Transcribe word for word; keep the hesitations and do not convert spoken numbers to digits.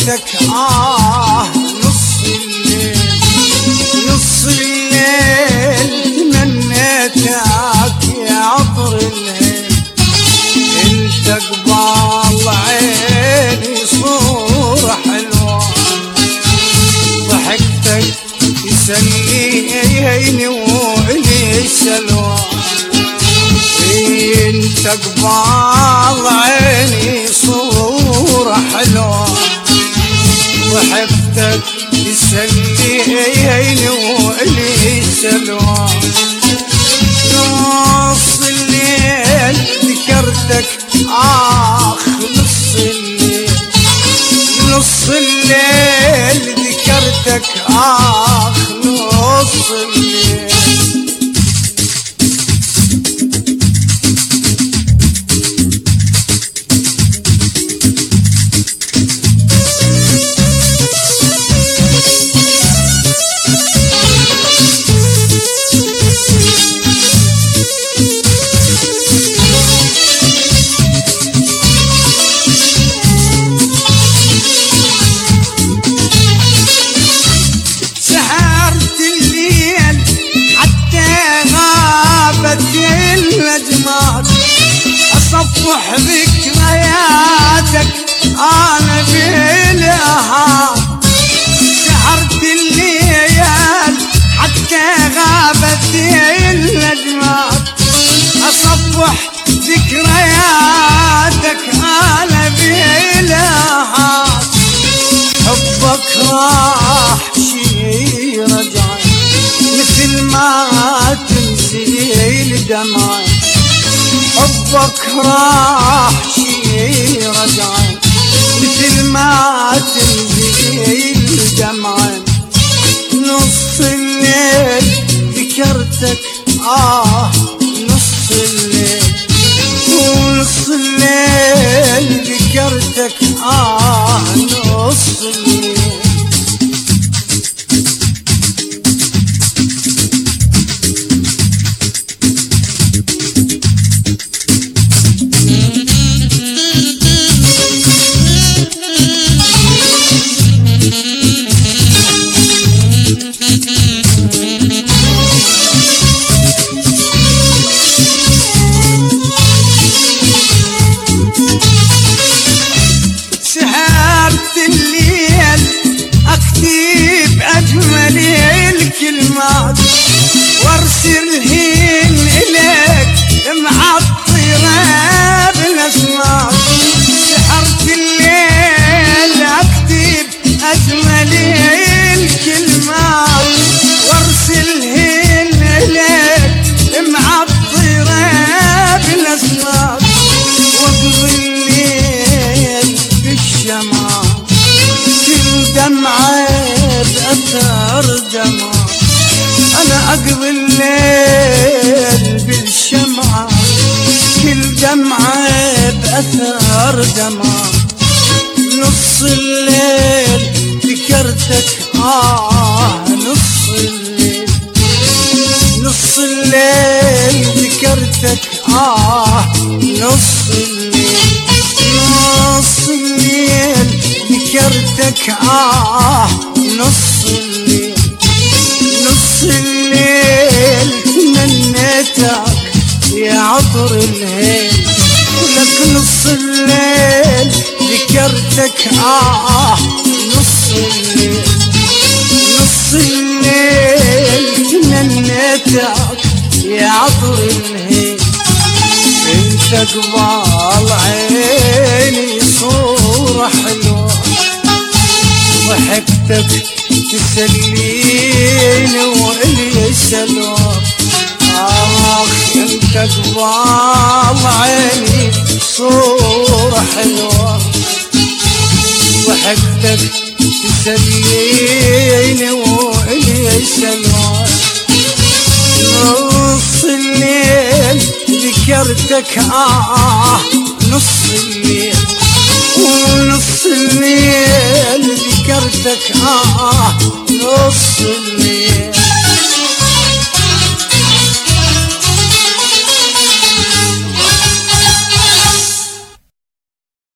ذكرتك آه نص الليل نص الليل تمنيتك يا عطر الهيل انت قبال عيني صورة حلوة ضحكتك يسليني وإلي السلوى انت قبال عيني صورة حلوة ضحكتك يسليني وإلي السلوى نص الليل ذكرتك آخ نص الليل نص الليل ذكرتك آخ نص الليل أصفح ذكرياتك أنا بالأهات سهرت الليل حتى غابت النجمات أصفح ذكرياتك أنا بالأهات حبك راح شي رجعي مثل ما تنزل دمعي حبك راح شي رجعي مثل ما تنزل دمعي نص الليل ذكرتك آه نص الليل ونص الليل ذكرتك آه نص الليل الكلمات وارسلهن إليك معطرة بالأسماء سحرت الليل أكتب أجمل الكلمات وارسلهن إليك معطرة بالأسماء واقضي الليل بالشمال كل دمعة بأثر دمع أنا أقضي الليل بالشمعة كل دمعة بأثر دمع نص الليل ذكرتك آه نص الليل نص الليل ذكرتك آه نص الليل نص الليل ذكرتك آه نص الليل نص الليل تمنيتك يا عطر الهيل ولك نص الليل ذكرتك آه نص الليل نص الليل تمنيتك يا عطر الهيل انت قبال عيني صورة حلوة ضحكتك تسليني وإلي السلوى آخ انت قبال عيني صورة حلوة ضحكتك تسليني وإلي السلوى نص الليل ذكرتك آه نص الليل ونص الليل ذكرتك آه نص الليل